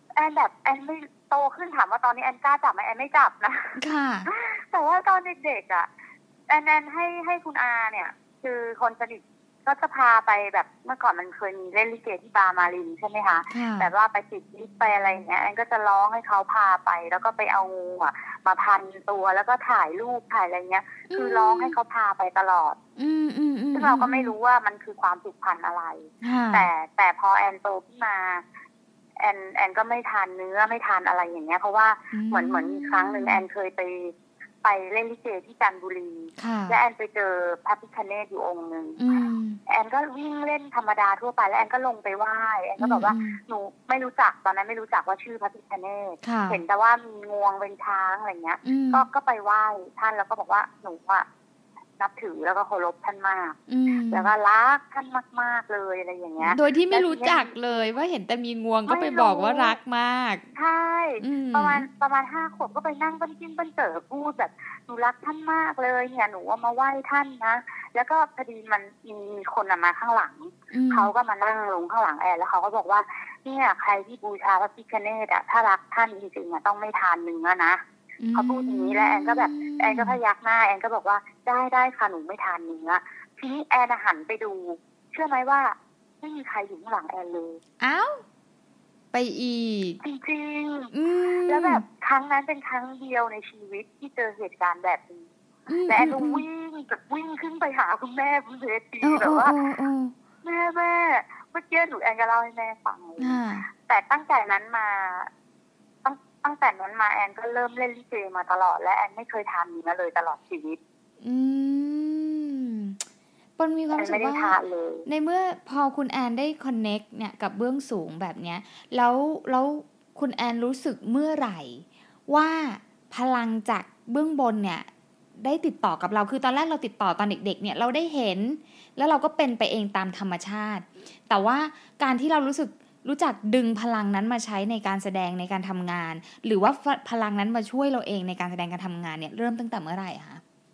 แอนแบบแอนไม่โตขึ้นถามว่าตอนนี้แอนกล้าจับไหมแอนไม่จับนะค่ะแต่ว่าตอนเด็กๆอ่ะแอนแอนให้ให้คุณอาเนี่ยคือคนสนิทก็จะพาไปแบบเมื่อก่อนมันเคยมีเล่นลิเกที่บามารินใช่ไหมคะแบบว่าไปติดลิฟต์ไปอะไรอย่างเงี้ยแอนก็จะร้องให้เขาพาไปแล้วก็ไปเอางูอ่ะมาพันตัวแล้วก็ถ่ายรูปถ่ายอะไรเงี้ยคือร้องให้เขาพาไปตลอดซึ่งเราก็ไม่รู้ว่ามันคือความผูกพันอะไรแต่แต่พอแอนโตขึ้นมาแอนแอนก็ไม่ทานเนื้อไม่ทานอะไรอย่างเงี้ยเพราะว่าเหมือนเหมือนครั้งหนึ่งแอนเคยไปไปเล่นลิเกที่จันทบุรีและแอนไปเจอพระพิฆเนศอยู่องค์หนึ่งแอนก็วิ่งเล่นธรรมดาทั่วไปแล้วแอนก็ลงไปไหว้แอนก็บอกว่าหนูไม่รู้จักตอนนั้นไม่รู้จักว่าชื่อพระพิฆเนศเห็นแต่ว่ามีงวงเป็นช้างอะไรเงี้ยก็ก็ไปไหว้ท่านแล้วก็บอกว่าหนูอะนับถือแล้วก็เคารพท่านมากแล้วก็รักท่านมากๆเลยอะไรอย่างเงี้ยโดยที่ไม่รู้จักเลยว่าเห็นแต่มีงวงก็ไปบอกว่ารักมากใช่ประมาณประมาณห้าขวบก็ไปนั่งบั้นจิ้มบั้นเจอพูดแบบหนูรักท่านมากเลยเนี่ยหนูว่ามาไหว้ท่านนะแล้วก็พอดีมันมีมีคนมาข้างหลังเขาก็มานั่งลงข้างหลังแอนแล้วเขาก็บอกว่าเนี่ยใครที่บูชาพระพิฆเนศอะถ้ารักท่านจริงๆอะต้องไม่ทานเนื้อนะเขาพูดอย่างนี้แล้วแอนก็แบบแอนก็พยักหน้าแอนก็บอกว่าได้ได้ค่ะหนูไม่ทานเนื้อทีนี้แอนหันไปดูเชื่อไหมว่าไม่มีใครอยู่ข้างหลังแอนเลยอ้าวไปอีกจริงๆแล้วแบบครั้งนั้นเป็นครั้งเดียวในชีวิตที่เจอเหตุการณ์แบบนี้และแอนก็วิ่งแบบวิ่งขึ้นไปหาคุณแม่คุณเจตีแบบว่าแม่แม่เมื่อกี้หนูแอนก็เล่าให้แม่ฟังแต่ตั้งแต่นั้นมาตั้งแต่นั้นมาแอนก็เริ่มเล่นลิเกมาตลอดและแอนไม่เคยทานเนื้อเลยตลอดชีวิตอืมปนมีความรู้สึกว่าในเมื่อพอคุณแอนได้คอนเน็กเนี่ยกับเบื้องสูงแบบเนี้ยแล้วแล้วคุณแอนรู้สึกเมื่อไหร่ว่าพลังจากเบื้องบนเนี่ยได้ติดต่อกับเราคือตอนแรกเราติดต่อตอนเด็กๆเนี่ยเราได้เห็นแล้วเราก็เป็นไปเองตามธรรมชาติแต่ว่าการที่เรารู้สึกรู้จักดึงพลังนั้นมาใช้ในการแสดงในการทำงานหรือว่าพลังนั้นมาช่วยเราเองในการแสดงการทำงานเนี่ยเริ่มตั้งแต่เมื่อไหร่คะ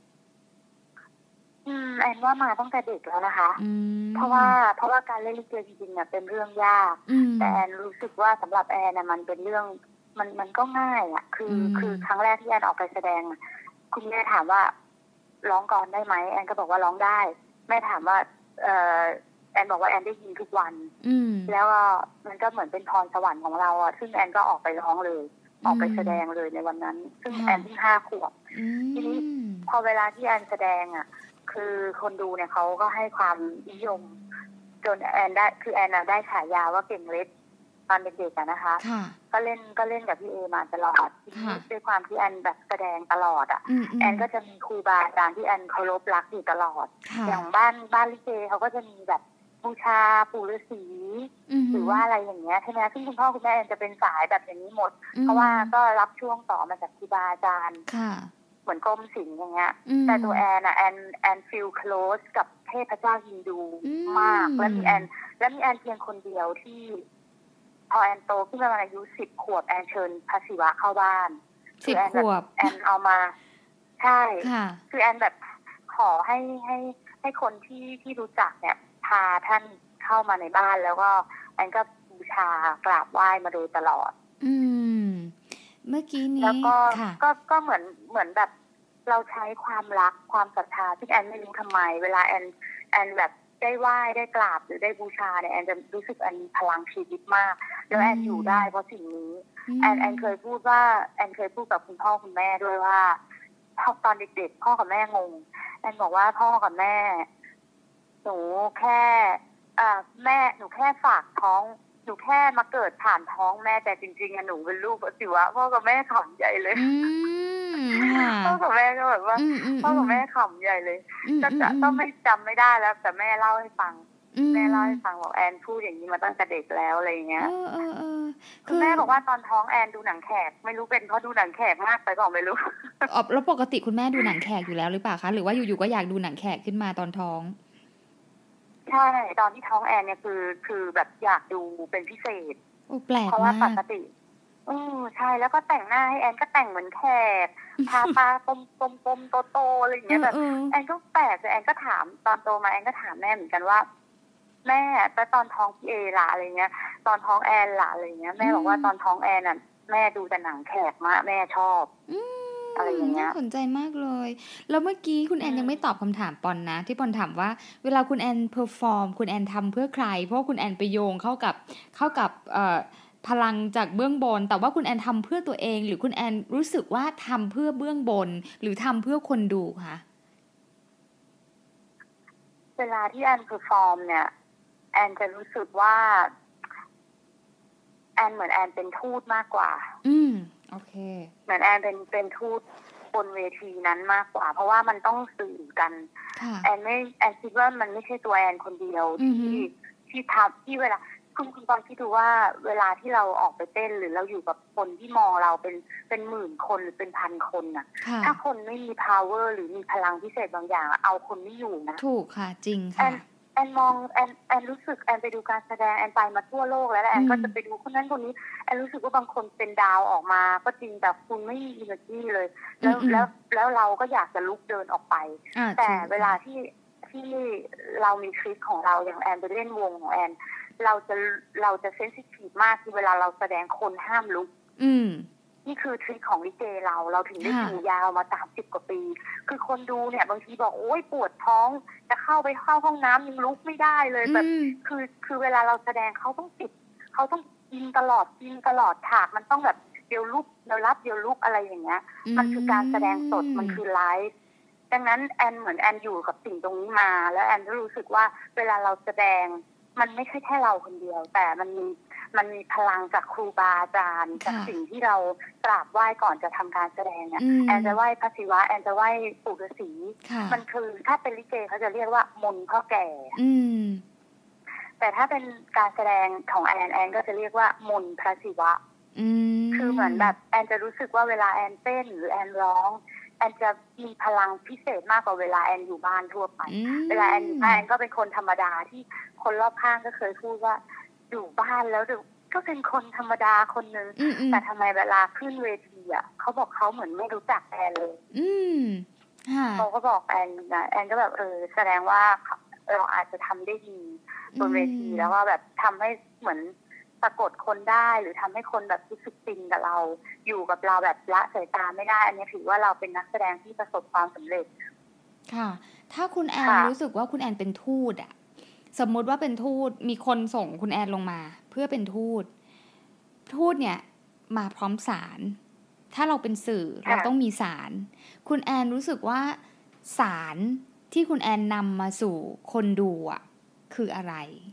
อืมแอนว่ามาตั้งแต่เด็กแล้วนะคะเพราะว่าเพราะว่าการเล่นลิเกจริงๆเนี่ยเป็นเรื่องยากแต่แอนรู้สึกว่าสำหรับแอนน่ะมันเป็นเรื่องมันมันก็ง่ายอ่ะคือคือครั้งแรกที่แอนออกไปแสดงคุณแม่ถามว่าร้องก่อนได้ไหมแอนก็บอกว่าร้องได้แม่ถามว่าเอ่อแอนบอกว่าแอนได้ยินทุกวันแล้วก็มันก็เหมือนเป็นพรสวรรค์ของเราอ่ะซึ่งแอนก็ออกไปร้องเลยออกไปแสดงเลยในวันนั้นซึ่งแอนเพิ่งห้าขวบทีนี้พอเวลาที่แอนแสดงอ่ะคือคนดูเนี่ยเขาก็ให้ความนิยมจนแอนได้คือแอนได้ฉายาว่าเก่งเล็กตอนเด็กๆนะคะก็เล่นก็เล่นกับพี่เอมาตลอดด้วยความที่แอนแบบแสดงตลอดอ่ะแอนก็จะมีครูบาอาจารย์ที่แอนเคารพรักอยู่ตลอดอย่างบ้านบ้านลิเกเขาก็จะมีแบบบูชาปู่ฤาษีหรือว่าอะไรอย่างเงี้ยใช่ไหมซึ่งคุณพ่อคุณแม่แอนจะเป็นสายแบบอย่างนี้หมดเพราะว่าก็รับช่วงต่อมาจากครูบาอาจารย์เหมือนกรมศิลป์อย่างเงี้ยแต่ตัวแอนอะแอนแอนฟีลโคลสกับเทพเจ้าฮินดูมากและมีแอนและมีแอนเพียงคนเดียวที่พอแอนโตขึ้นมาอายุสิบขวบแอนเชิญพระศิวะเข้าบ้านสิบขวบแอนเอามาใช่คือแอนแบบขอให้ให้ให้คนที่ที่รู้จักเนี่ยพาท่านเข้ามาในบ้านแล้วก็แอนก็บูชากราบไหว้มาโดยตลอดอืมเมื่อกี้นี้แล้วก็ก็ก็เหมือนเหมือนแบบเราใช้ความรักความศรัทธาที่แอนไม่รู้ทำไมเวลาแอนแอนแบบได้ไหว้ได้กราบหรือได้บูชาเนี่ยแอนจะรู้สึกแอนมีพลังชีวิตมากแล้วแอนอยู่ได้เพราะสิ่งนี้แอนแอนเคยพูดว่าแอนเคยพูดกับคุณพ่อคุณแม่ด้วยว่าตอนเด็กๆพ่อกับแม่งงแอนบอกว่าพ่อกับแม่หนูแค่อ่าแม่หนูแค่ฝากท้องหนูแค่มาเกิดผ่านท้องแม่แต่จริงๆอะหนูเป็นลูกพระศิวะพ่อกับแม่ขำใหญ่เลยพ่อกับแม่ก็แบบว่าพ่อกับแม่ขำใหญ่เลยก็จะต้องไม่จำไม่ได้แล้วแต่แม่เล่าให้ฟังแม่เล่าให้ฟังบอกแอนพูดอย่างนี้มาตั้งแต่เด็กแล้วอะไรอย่างเงี้ยคือแม่บอกว่าตอนท้องแอนดูหนังแขกไม่รู้เป็นเพราะดูหนังแขกมากไปก็ไม่รู้อ๋อแล้วปกติคุณแม่ดูหนังแขกอยู่แล้วหรือเปล่าคะหรือว่าอยู่ๆก็อยากดูหนังแขกขึ้นมาตอนท้องใช่ตอนที่ท้องแอนเนี่ยคือคือแบบอยากดูเป็นพิเศษโอ้แปลกมากเพราะว่าปกติอือใช่แล้วก็แต่งหน้าให้แอนก็แต่งเหมือนแขกทาตากลมๆโตๆอะไรอย่างเงี้ยแบบแอนก็แปลกแต่แอนก็ถามตอนโตมาแอนก็ถามแม่เหมือนกันว่าแม่แต่ตอนท้องพี่เอล่ะอะไรเงี้ยตอนท้องแอนล่ะอะไรเงี้ยแม่บอกว่าตอนท้องแอนน่ะแม่ดูแต่หนังแขกมากแม่ชอบอะไรอย่างเงี้ยน่าสนใจมากเลยแล้วเมื่อกี้คุณแอนยังไม่ตอบคำถามปอนนะที่ปอนถามว่าเวลาคุณแอนเพอร์ฟอร์มคุณแอนทำเพื่อใครเพราะคุณแอนไปโยงเข้ากับเข้ากับเอ่อพลังจากเบื้องบนแต่ว่าคุณแอนทำเพื่อตัวเองหรือคุณแอนรู้สึกว่าทำเพื่อเบื้องบนหรือทำเพื่อคนดูคะเวลาที่แอนเพอร์ฟอร์มเนี่ยแอนจะรู้สึกว่าแอนเหมือนแอนเป็นทูตมากกว่าอืมโอเคเหมือนแอนเป็นเป็นทูตบนเวทีนั้นมากกว่าเพราะว่ามันต้องสื่อกันแอนไม่แอนคิดว่ามันไม่ใช่ตัวแอนคนเดียวที่ที่ทำที่เวลาคุณคุณตอนที่ดูว่าเวลาที่เราออกไปเต้นหรือเราอยู่กับคนที่มองเราเป็นเป็นหมื่นคนหรือเป็นพันคนน่ะถ้าคนไม่มี power หรือมีพลังพิเศษบางอย่างเอาคนไม่อยู่นะถูกค่ะจริงค่ะแอนมองแอนแอนรู้สึกแอนไปดูการแสดงแอนไปมาทั่วโลกแล้วแอนก็จะไปดูคนนั้นคนนี้แอนรู้สึกว่าบางคนเป็นดาวออกมาก็จริงแต่คุณไม่มี energy เลยแล้วแล้วแล้วเราก็อยากจะลุกเดินออกไปแต่เวลาที่ที่เรามีทริคของเราอย่างแอนไปเล่นวงของแอนเราจะเราจะเซนซิทีฟมากที่เวลาเราแสดงคนห้ามลุกนี่คือทริคของลิเกเราเราถึงได้อยู่ยาวมาสามสิบกว่าปีคือคนดูเนี่ยบางทีบอกโอ๊ยปวดท้องจะเข้าไปเข้าห้องน้ำยังลุกไม่ได้เลยแบบคือคือเวลาเราแสดงเขาต้องติดเขาต้องกินตลอดกินตลอดฉากมันต้องแบบเดี๋ยวลุกเดี๋ยวรับเดี๋ยวลุกอะไรอย่างเงี้ยมันคือการแสดงสดมันคือไลฟ์ดังนั้นแอนเหมือนแอนอยู่กับสิ่งตรงนี้มาแล้วแอนก็รู้สึกว่าเวลาเราแสดงมันไม่ใช่แค่เราคนเดียวแต่มันมีมันมีพลังจากครูบาอาจารย์จากสิ่งที่เรากราบไหว้ก่อนจะทำการแสดงเนี่ยแอนจะไหว้พระศิวะแอนจะไหว้ปู่ฤาษีมันคือถ้าเป็นลิเกเขาจะเรียกว่ามนต์พ่อแก่แต่ถ้าเป็นการแสดงของแอนแอนก็จะเรียกว่ามนต์พระศิวะคือเหมือนแบบแอนจะรู้สึกว่าเวลาแอนเต้นหรือแอนร้องแอนจะมีพลังพิเศษมากกว่าเวลาแอนอยู่บ้านทั่วไปเวลาแอนอยู่บ้านแอนก็เป็นคนธรรมดาที่คนรอบข้างก็เคยพูดว่าอยู่บ้านแล้วก็เป็นคนธรรมดาคนนึงแต่ทำไมเวลาขึ้นเวทีอ่ะเขาบอกเขาเหมือนไม่รู้จักแอนเลยเขาก็บอกแอนนะแอนก็แบบเออแสดงว่าเราอาจจะทำได้ดีบนเวทีแล้วว่าแบบทำให้เหมือนสะกดคนได้หรือทำให้คนแบบรู้สึกฟินกับเราอยู่กับเราแบบละสายตาไม่ได้อันนี้ถือว่าเราเป็นนักแสดงที่ประสบความสำเร็จค่ะถ้าคุณแอนรู้สึกว่าคุณแอนเป็นทูตอ่ะสมมุติว่าเป็นทูตมีคนส่งคุณแอนลงมาเพื่อเป็นทูตทูตเนี่ยมาพร้อมสารถ้าเราเป็นสื่อเราต้องมีสารคุณแอนรู้สึกว่าสารที่คุณแอนนำมาสู่คนดูอ่ะคืออะไร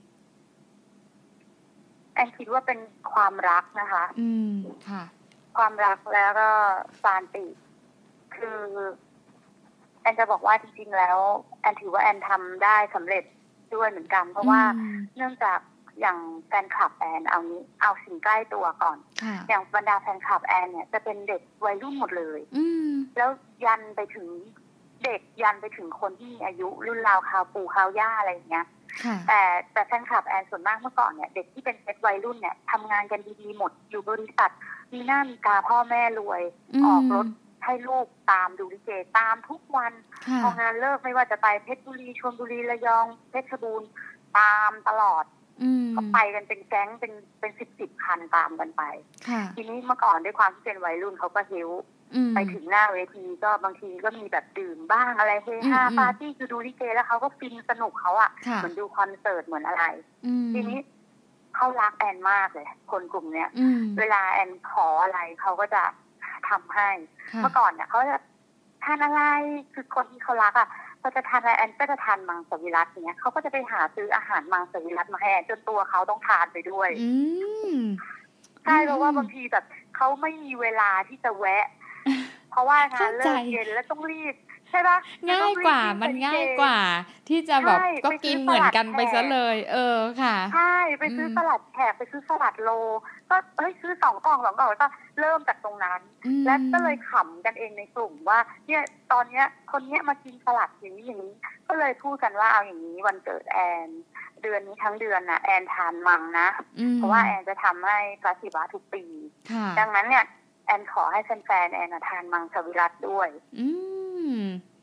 แอนคิดว่าเป็นความรักนะคะอืมค่ะความรักแล้วก็สานติคือแอนจะบอกว่าจริงๆแล้วแอนถือว่าแอนทำได้สำเร็จด้วยเหมือนกันเพราะว่าเนื่องจากอย่างแฟนคลับแอนเอานี้เอาสิ่งใกล้ตัวก่อนอย่างบรรดาแฟนคลับแอนเนี่ยจะเป็นเด็กวัยรุ่นหมดเลยแล้วยันไปถึงเด็กยันไปถึงคนที่มีอายุรุ่นราวคราวปู่คราวย่าอะไรอย่างเงี้ยแต่แต่แฟนคลับแอนส่วนมากเมื่อก่อนเนี่ยเด็กที่เป็นเด็กวัยรุ่นเนี่ยทำงานกันดีๆหมดอยู่บริษัทมีหน้ามีตาพ่อแม่รวยออกรถให้ลูกตามดูลิเกตามทุกวันพองานเลิกไม่ว่าจะไปเพชรบุรีชลบุรีระยองเพชรบูรณ์ตามตลอดก็ไปกันเป็นแก๊งเป็นเป็นสิบสิบคันตามกันไปทีนี้เมื่อก่อนด้วยความที่เป็นวัยรุ่นเขาก็หิวไปถึงหน้าเวทีก็บางทีก็มีแบบดื่มบ้างอะไรเฮฮาปาร์ตี้คือดูลิเกแล้วเขาก็ฟินสนุกเขาอ่ะเหมือนดูคอนเสิร์ตเหมือนอะไรทีนี้เขารักแอนมากเลยคนกลุ่มเนี้ยเวลาแอนขออะไรเขาก็จะทำให้เมื่อก่อนเนี่ยเขาจะทานอะไรคือคนที่เขารักอ่ะเขาจะทานอะไรแอนก็จะทานมังสวิรัติเนี้ยเขาก็จะไปหาซื้ออาหารมังสวิรัติมาให้แอนจนตัวเขาต้องทานไปด้วยใช่เพราะว่าบางทีแบบเขาไม่มีเวลาที่จะแวะเพราะว่างานเลิกเย็นแล้วต้องรีบใช่ปะง่ายกว่ามันง่ายกว่าที่จะแบบก็กินเหมือนกันไปซะเลยเออค่ะใช่ไปซื้อสลัดแขกไปซื้อสลัดโลก็เอ้ยซื้อสองกล่องสองกล่องแล้วก็เริ่มจากตรงนั้นแล้วก็เลยขำกันเองในกลุ่มว่าเนี่ยตอนเนี้ยคนเนี้ยมากินสลัดอย่างนี้อย่างนี้ก็เลยพูดกันว่าเอาอย่างนี้วันเกิดแอนเดือนนี้ทั้งเดือนน่ะแอนทานมังนะเพราะว่าแอนจะทำให้พระศิวะทุกปีดังนั้นเนี่ยแอนขอให้แฟนๆแอนทานมังสวิรัติด้วยอืม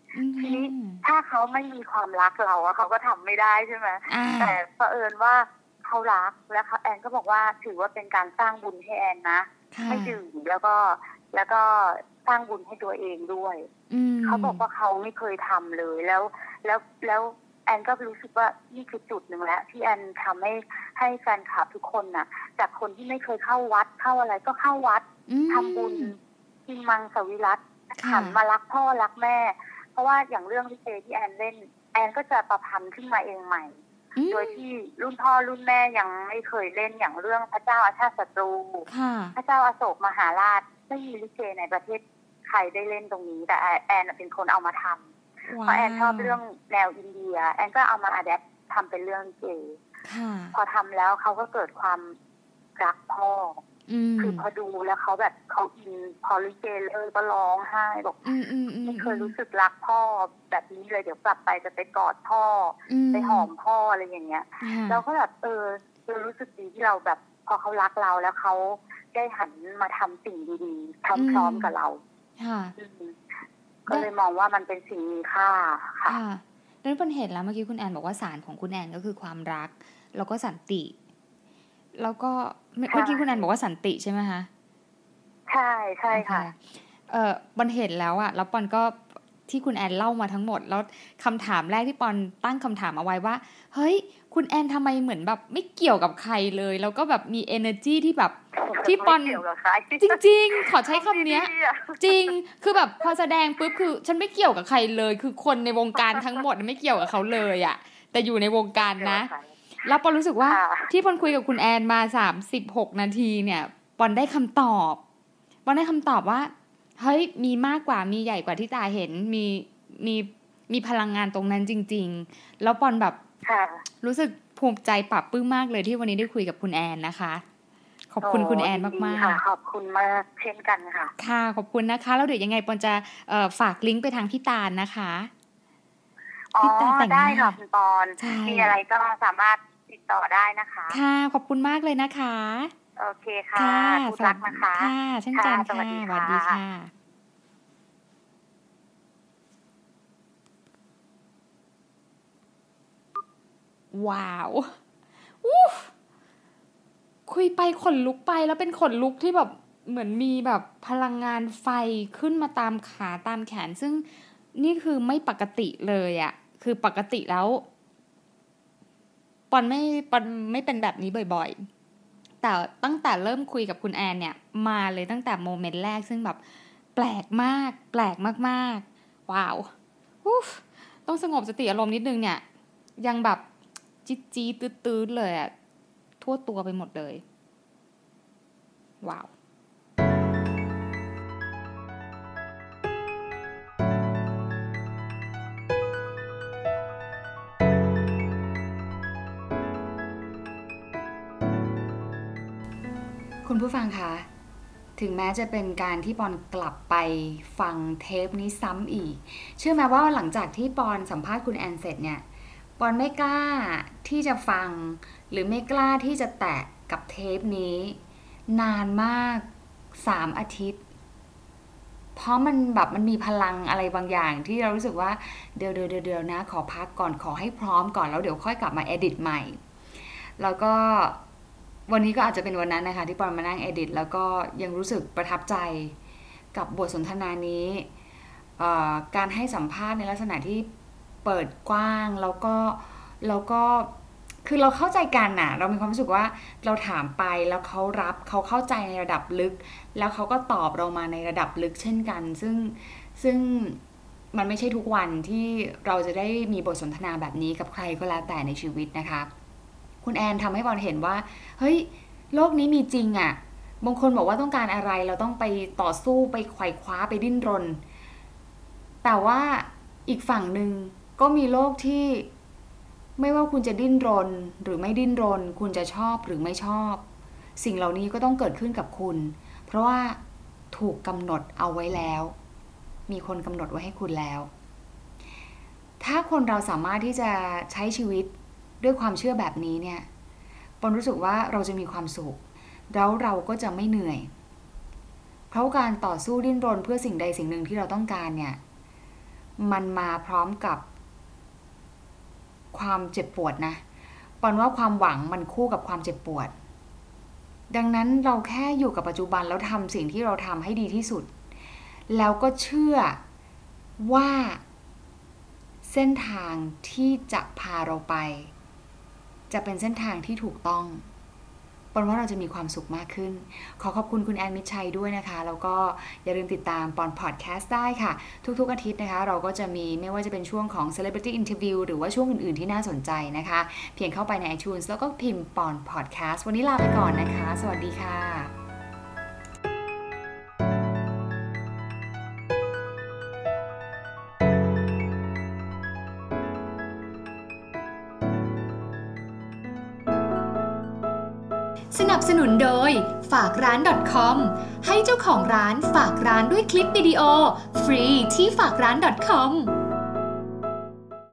ทีนี้ถ้าเขาไม่มีความรักเราอะเขาก็ทำไม่ได้ใช่ไหมแต่เผอิญว่าเขารักแล้วแอนก็บอกว่าถือว่าเป็นการสร้างบุญให้แอนนะไม่ดื่มแล้วก็แล้วก็สร้างบุญให้ตัวเองด้วยเขาบอกว่าเขาไม่เคยทำเลยแล้วแล้วแล้วแอนก็รู้สึกว่านี่คือจุดหนึ่งแล้วที่แอนทำให้ให้แฟนคลับทุกคนน่ะจากคนที่ไม่เคยเข้าวัดเข้าอะไรก็เข้าวัดทำบุญกินมังสวิรัติหันมารักพ่อรักแม่เพราะว่าอย่างเรื่องลิเกที่แอนเล่นแอนก็จะประพันธ์ขึ้นมาเองใหม่โดยที่รุ่นพ่อรุ่นแม่ยังไม่เคยเล่นอย่างเรื่องพระเจ้าอาชาติศัตรูพระเจ้าอโศกมหาราชไม่มีลิเกในประเทศใครได้เล่นตรงนี้แต่แอนเป็นคนเอามาทำเพราะแอนชอบเรื่องแนวอินเดียแอนก็เอามาอะแดปทำเป็นเรื่องลิเกพอทำแล้วเขาก็เกิดความรักพ่อคือพอดูแล้วเขาแบบเขาอินพอลิเกเลยก็ร้องไห้บอกไม่เคยรู้สึกรักพ่อแบบนี้เลยเดี๋ยวกลับไปจะไปกอดพ่อไปหอมพ่ออะไรอย่างเงี้ยเราก็แบบเออเรารู้สึกดีที่เราแบบพอเขารักเราแล้วเขาได้หันมาทำสิ่งดีๆพร้อมๆกับเราก็เลยมองว่ามันเป็นสิ่งมีค่าค่ะนั่นเป็นเหตุแล้วเมื่อกี้คุณแอนบอกว่าสารของคุณแอนก็คือความรักแล้วก็สันติแล้วก็เมื่อกี้คุณแอนบอกว่าสันติใช่ไหมคะใช่ใช่ค่ะเออปอนเห็นแล้วอะแล้วปอนก็ที่คุณแอนเล่ามาทั้งหมดแล้วคำถามแรกที่ปอนตั้งคำถามเอาไว้ว่าเฮ้ยคุณแอนทำไมเหมือนแบบไม่เกี่ยวกับใครเลยแล้วก็แบบมี energy ที่แบบที่ปอนจริงๆขอใช้คำนี้จริงคือแบบพอแสดงปุ๊บคือฉันไม่เกี่ยวกับใครเลยคือคนในวงการทั้งหมดไม่เกี่ยวกับเขาเลยอะแต่อยู่ในวงการนะแล้วปอนรู้สึกว่าที่ปอนคุยกับคุณแอนมาสามสิบหกนาทีเนี่ยปอนได้คำตอบปอนได้คำตอบว่าเฮ้ยมีมากกว่ามีใหญ่กว่าที่ตาเห็นมีมีมีพลังงานตรงนั้นจริงๆแล้วปอนแบบรู้สึกภูมิใจปรับปลื้มมากเลยที่วันนี้ได้คุยกับคุณแอนนะคะขอบคุณคุณแอนมากๆขอบคุณมากเช่นกันค่ะค่ะขอบคุณนะคะแล้วเดี๋ยวยังไงปอนจะเอ่อฝากลิงก์ไปทางพี่ตาลนะคะอ๋อได้ค่ะคุณปอนมีอะไรก็สามารถติดต่อได้นะคะค่ะขอบคุณมากเลยนะคะโอเคค่ะทุกรักนะคะค่ะเช่นกันค่ะสวัสดีค่ะว้าวอู้คุยไปขนลุกไปแล้วเป็นขนลุกที่แบบเหมือนมีแบบพลังงานไฟขึ้นมาตามขาตามแขนซึ่งนี่คือไม่ปกติเลยอะคือปกติแล้วปอนไม่ปอนไม่เป็นแบบนี้บ่อยๆแต่ตั้งแต่เริ่มคุยกับคุณแอนเนี่ยมาเลยตั้งแต่โมเมนต์แรกซึ่งแบบแปลกมากแปลกมากๆว้าวต้องสงบสติอารมณ์นิดนึงเนี่ยยังแบบจี๊ดจี๊ดตื้อๆเลยอะทั่วตัวไปหมดเลยว้าวคุณผู้ฟังคะถึงแม้จะเป็นการที่ปอนกลับไปฟังเทปนี้ซ้ำอีกเชื่อไหมว่าหลังจากที่ปอนสัมภาษณ์คุณแอนเสร็จเนี่ยปอนไม่กล้าที่จะฟังหรือไม่กล้าที่จะแตะกับเทปนี้นานมากสามอาทิตย์เพราะมันแบบมันมีพลังอะไรบางอย่างที่เรารู้สึกว่าเดี๋ยวเดี๋ยวเดี๋ยวนะขอพักก่อนขอให้พร้อมก่อนแล้วเดี๋ยวค่อยกลับมาเอดิตใหม่แล้วก็วันนี้ก็อาจจะเป็นวันนั้นนะคะที่ปอนมานั่งเอดิตแล้วก็ยังรู้สึกประทับใจกับบทสนทนานี้การให้สัมภาษณ์ในลักษณะที่เปิดกว้างแล้วก็แล้วก็คือเราเข้าใจกันน่ะเรามีความรู้สึกว่าเราถามไปแล้วเขารับเขาเข้าใจในระดับลึกแล้วเขาก็ตอบเรามาในระดับลึกเช่นกันซึ่งซึ่งมันไม่ใช่ทุกวันที่เราจะได้มีบทสนทนาแบบนี้กับใครก็แล้วแต่ในชีวิตนะคะคุณแอนทำให้บอลเห็นว่าเฮ้ยโลกนี้มีจริงอ่ะบางคนบอกว่าต้องการอะไรเราต้องไปต่อสู้ไปไขว่คว้าไปดิ้นรนแต่ว่าอีกฝั่งหนึ่งก็มีโลกที่ไม่ว่าคุณจะดิ้นรนหรือไม่ดิ้นรนคุณจะชอบหรือไม่ชอบสิ่งเหล่านี้ก็ต้องเกิดขึ้นกับคุณเพราะว่าถูกกำหนดเอาไว้แล้วมีคนกำหนดไว้ให้คุณแล้วถ้าคนเราสามารถที่จะใช้ชีวิตด้วยความเชื่อแบบนี้เนี่ยปอนรู้สึกว่าเราจะมีความสุขแล้วเราก็จะไม่เหนื่อยเพราะการต่อสู้ดิ้นรนเพื่อสิ่งใดสิ่งหนึ่งที่เราต้องการเนี่ยมันมาพร้อมกับความเจ็บปวดนะปอนว่าความหวังมันคู่กับความเจ็บปวดดังนั้นเราแค่อยู่กับปัจจุบันแล้วทำสิ่งที่เราทำให้ดีที่สุดแล้วก็เชื่อว่าเส้นทางที่จะพาเราไปจะเป็นเส้นทางที่ถูกต้องปอนว่าเราจะมีความสุขมากขึ้นขอขอบคุณคุณแอนมิตรชัยด้วยนะคะแล้วก็อย่าลืมติดตามปอนพอดแคสต์ได้ค่ะทุกๆอาทิตย์นะคะเราก็จะมีไม่ว่าจะเป็นช่วงของ Celebrity Interview หรือว่าช่วงอื่นๆที่น่าสนใจนะคะเพียงเข้าไปใน iTunes แล้วก็พิมพ์ปอนพอดแคสต์วันนี้ลาไปก่อนนะคะสวัสดีค่ะสนับสนุนโดยฝากร้าน .com ให้เจ้าของร้านฝากร้านด้วยคลิปวิดีโอฟรีที่ฝากร้าน .com